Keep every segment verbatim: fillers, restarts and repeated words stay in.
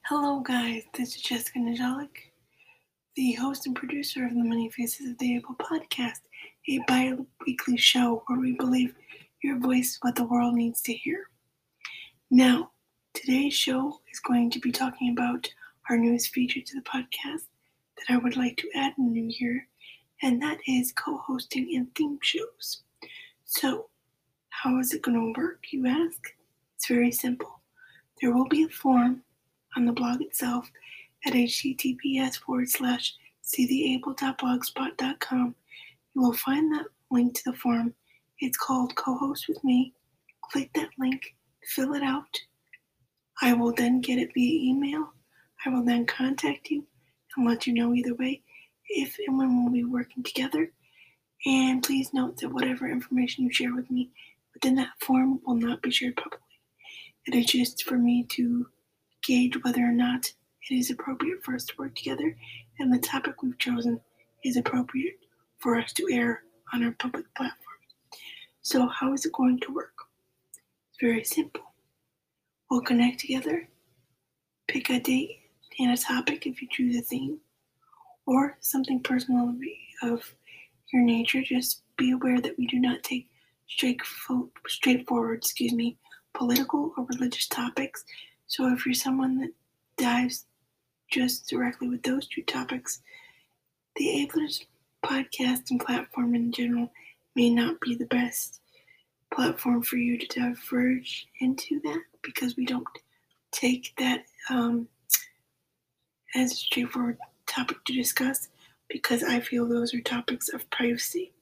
Hello guys, this is Jessica Najalik, the host and producer of the Many Faces of the Able podcast, a bi-weekly show where we believe your voice is what the world needs to hear. Now, today's show is going to be talking about our newest feature to the podcast that I would like to add in the new year, and that is co-hosting in theme shows. So, how is it going to work, you ask? It's very simple. There will be a form on the blog itself at https forward slash seetheable.blogspot.com. You will find that link to the form. It's called Co-Host with Me. Click that link, fill it out. I will then get it via email. I will then contact you and let you know either way if and when we'll be working together. And please note that whatever information you share with me within that form will not be shared publicly. It is just for me to gauge whether or not it is appropriate for us to work together and the topic we've chosen is appropriate for us to air on our public platform. So how is it going to work? It's very simple. We'll connect together, pick a date and a topic if you choose a theme, or something personal of your nature. Just be aware that we do not take straightforward, excuse me, political or religious topics. So if you're someone that dives just directly with those two topics, the Ablers podcast and platform in general may not be the best platform for you to diverge into that, because we don't take that um, as a straightforward topic to discuss, because I feel those are topics of privacy.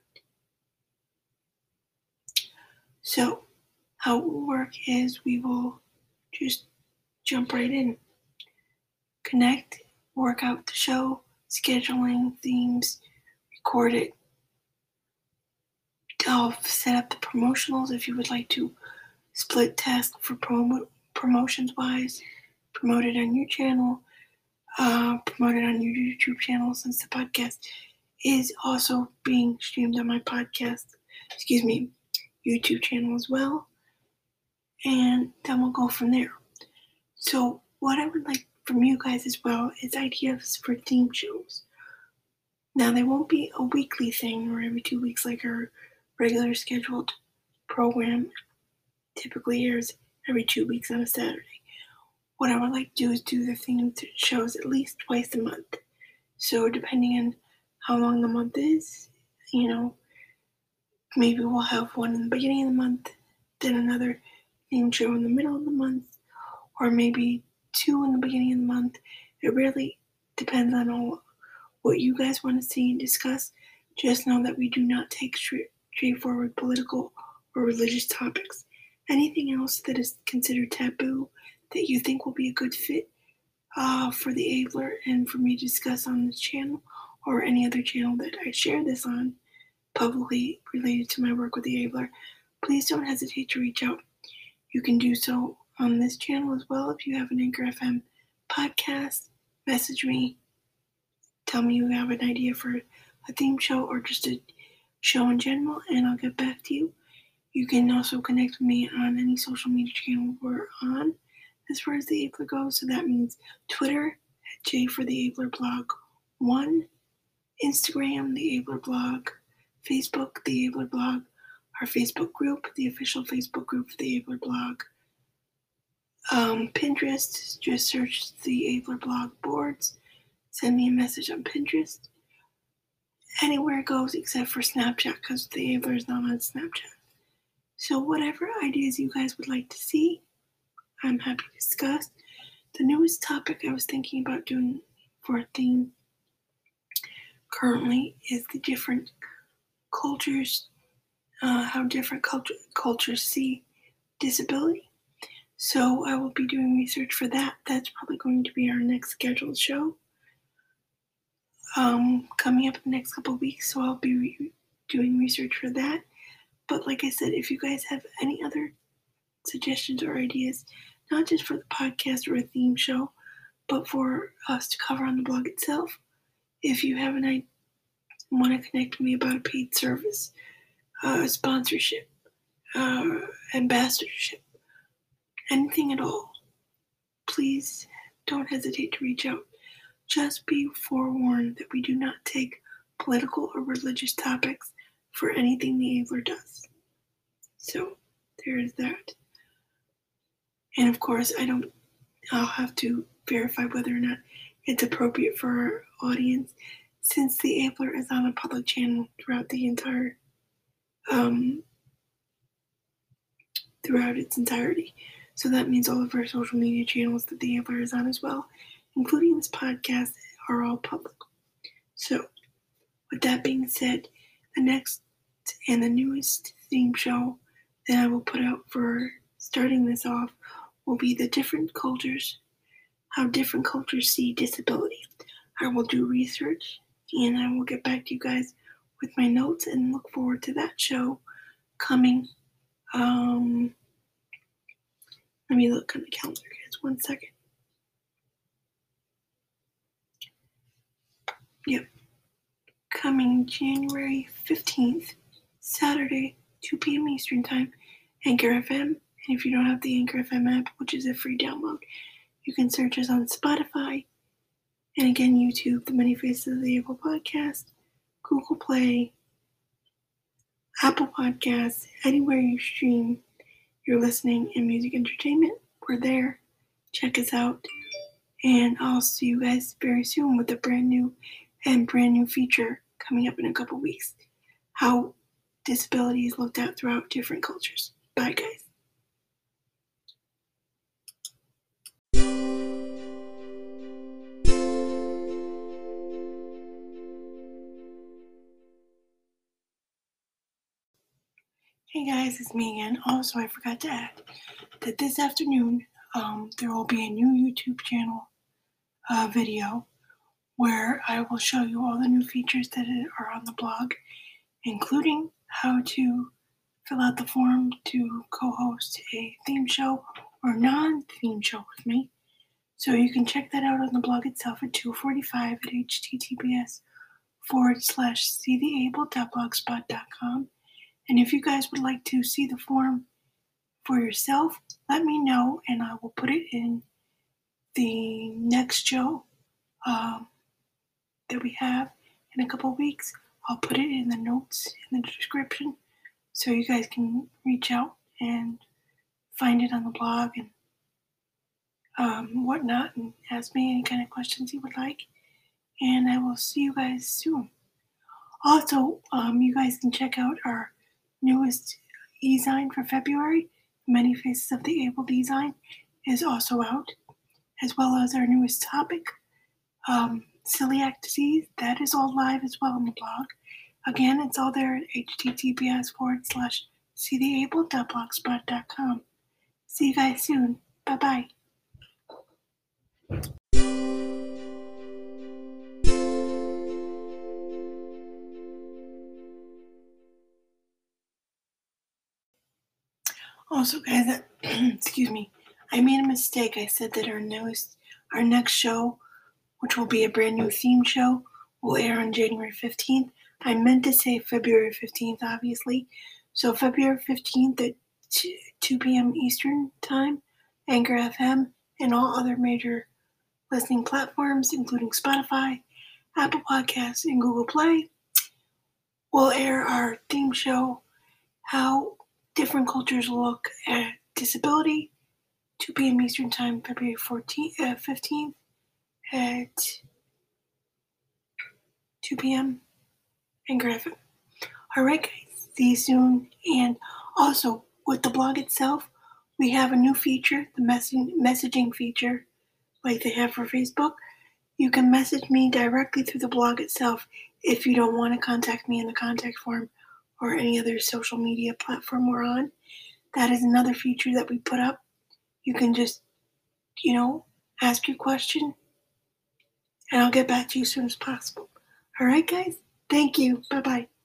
So how it will work is we will just jump right in, connect, work out the show, scheduling, themes, record it. I'll set up the promotionals if you would like to split task for promo- promotions wise, promote it on your channel, uh, promote it on your YouTube channel, since the podcast is also being streamed on my podcast, excuse me, YouTube channel as well. And then we'll go from there. So what I would like from you guys as well is ideas for theme shows. Now, they won't be a weekly thing or every two weeks like our regular scheduled program typically airs every two weeks on a Saturday. What I would like to do is do the theme shows at least twice a month. So depending on how long the month is, you know, maybe we'll have one in the beginning of the month, then another theme show in the middle of the month, or maybe two in the beginning of the month. It really depends on all, what you guys want to see and discuss. Just know that we do not take straight, straightforward political or religious topics. Anything else that is considered taboo that you think will be a good fit uh, for the Abler and for me to discuss on this channel or any other channel that I share this on publicly related to my work with the Abler, please don't hesitate to reach out. You can do so on this channel as well. If you have an Anchor F M podcast, message me. Tell me you have an idea for a theme show or just a show in general, and I'll get back to you. You can also connect with me on any social media channel we're on as far as the Abler goes. So that means Twitter at J for the Abler Blog one, Instagram, the Abler Blog, Facebook, the Abler Blog, our Facebook group, the official Facebook group for the Abler Blog. Um, Pinterest, just search the Abler Blog boards. Send me a message on Pinterest. Anywhere it goes except for Snapchat, because the Abler is not on Snapchat. So whatever ideas you guys would like to see, I'm happy to discuss. The newest topic I was thinking about doing for a theme currently is the different cultures, uh, how different culture, cultures see disability. So I will be doing research for that. That's probably going to be our next scheduled show. Um, coming up in the next couple of weeks, so I'll be re- doing research for that. But like I said, if you guys have any other suggestions or ideas, not just for the podcast or a theme show, but for us to cover on the blog itself, if you have an idea, want to connect with me about a paid service, uh, sponsorship, uh, ambassadorship, anything at all, please don't hesitate to reach out. Just be forewarned that we do not take political or religious topics for anything the Abler does. So there is that. And of course, I don't, I'll have to verify whether or not it's appropriate for our audience, since the Abler is on a public channel throughout the entire, um, throughout its entirety. So that means all of our social media channels that the Abler is on as well, including this podcast, are all public. So with that being said, the next and the newest theme show that I will put out for starting this off will be the different cultures, how different cultures see disability. I will do research and I will get back to you guys with my notes and look forward to that show coming. Um, let me look on the calendar, guys. One second. Yep. Coming January fifteenth, Saturday, two p.m. Eastern Time, Anchor F M. And if you don't have the Anchor F M app, which is a free download, you can search us on Spotify. And again, YouTube, The Many Faces of the Abler Podcast, Google Play, Apple Podcasts, anywhere you stream your listening and music entertainment, we're there. Check us out. And I'll see you guys very soon with a brand new and brand new feature coming up in a couple weeks. How disability is looked at throughout different cultures. Bye, guys. Hey guys, it's me again. Also, I forgot to add that this afternoon um, there will be a new YouTube channel uh, video where I will show you all the new features that are on the blog, including how to fill out the form to co-host a theme show or non-theme show with me. So you can check that out on the blog itself at two forty-five at https forward slash seetheable.blogspot.com. And if you guys would like to see the form for yourself, let me know and I will put it in the next show um, that we have in a couple weeks. I'll put it in the notes in the description so you guys can reach out and find it on the blog and um, whatnot, and ask me any kind of questions you would like. And I will see you guys soon. Also, um, you guys can check out our newest e-zine for February. Many Faces of the Abler e-zine is also out, as well as our newest topic, um, celiac disease. That is all live as well on the blog. Again, it's all there at https forward slash seetheable.blogspot.com. See you guys soon. Bye-bye. Also, guys, excuse me, I made a mistake. I said that our newest, our next show, which will be a brand new theme show, will air on January fifteenth. I meant to say February fifteenth, obviously. So February fifteenth at two p.m. Eastern Time, Anchor F M, and all other major listening platforms, including Spotify, Apple Podcasts, and Google Play, will air our theme show, How Different Cultures Look at Disability, two p.m. Eastern Time, February fourteenth, uh, fifteenth at two p.m. Anchor F M. Alright, guys, see you soon. And also, with the blog itself, we have a new feature, the messaging, messaging feature, like they have for Facebook. You can message me directly through the blog itself if you don't want to contact me in the contact form or any other social media platform we're on. That is another feature that we put up. You can just, you know, ask your question, and I'll get back to you as soon as possible. All right, guys? Thank you. Bye-bye.